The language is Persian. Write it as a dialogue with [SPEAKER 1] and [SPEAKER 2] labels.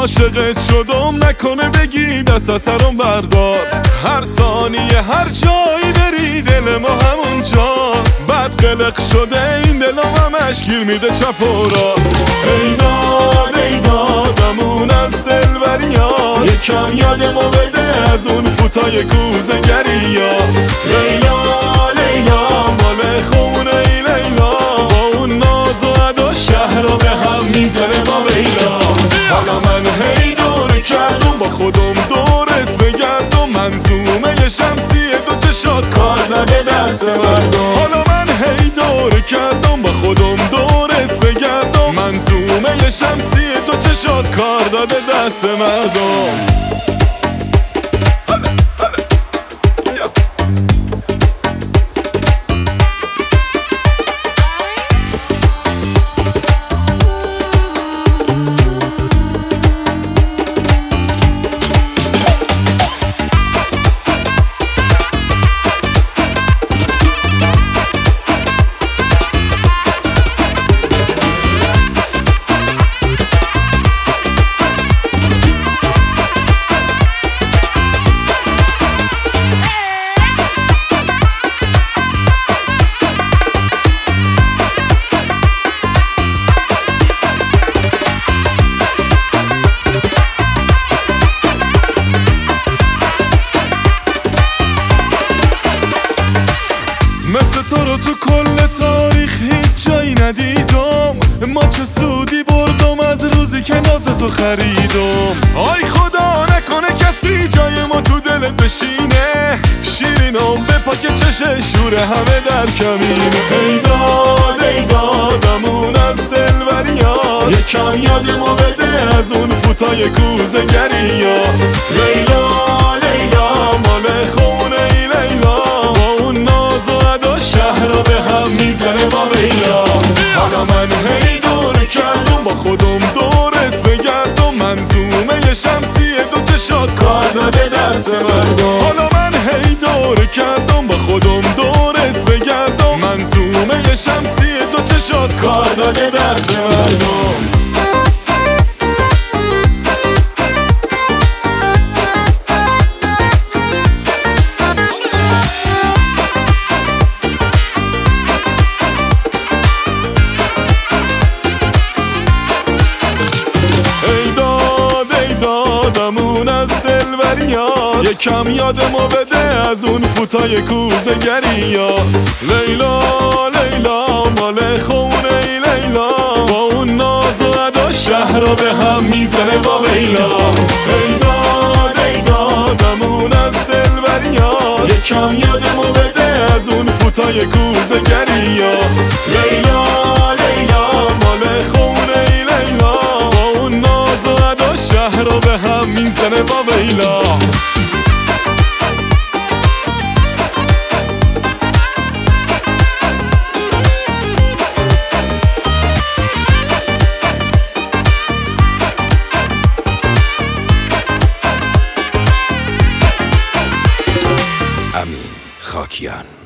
[SPEAKER 1] عاشقت شدم نکنه بگی دست از سرم بردار. هر ثانیه هر جایی بری دل ما همونجاست. بعد قلق شده این دلم همش گیر میده چپ و راست. ای داد ای دادمون از سلوریات، یکم یادمو بده از اون فوتای کوزه‌گریات. لیلا لیلا مال خونه ای لیلا، با اون ناز و ادا شهر رو به هم میزنه با ویلا. حالا من هی دور کردم با خودم دورت بگردم، منظومه شمسیه تو چشات کار نده دست مردم. حالا من هی دور کردم با خودم دورت بگردم، منظومه شمسیه تو چشات کار داده دست مردم. مثل تو رو تو کل تاریخ هیچ جایی ندیدم. ما چه سودی بردم از روزی که ناز تو خریدم. آی خدا نکنه کسی جای ما تو دلت بشینه، شیرینم به پاک چش شور همه در کمینه. ای داد ای دادمون از سلوریات، یکم یادمو بده از اون فوتای کوزه‌گریات. لیلا لیلا مال خونه ای لیلا، با اون ناز و ادا شهر رو به هم میزنه با ویلا. حالا من هی دور کردم با خودم دورت بگردم، منظومه شمسیه تو چشات کار داده دست مردم. حالا من هی دور کردم با خودم دورت بگردم، منظومه شمسیه تو چشات کار داده دست مردم. دادمون از سلوریات، یکم یادمو بده از اون فوتای کوزه‌گریات. لیلا لیلا مال خونه ای لیلا، با اون ناز و ادا شهر رو به هم میزنه با ویلا. ای دادمون از سلوریات، یکم یادمو بده از اون فوتای کوزه‌گریات. لیلا لیلا مال خونه ای لیلا، با اون ناز و ادا شهر رو به هم میزنه با ویلا.
[SPEAKER 2] امین خاکیان.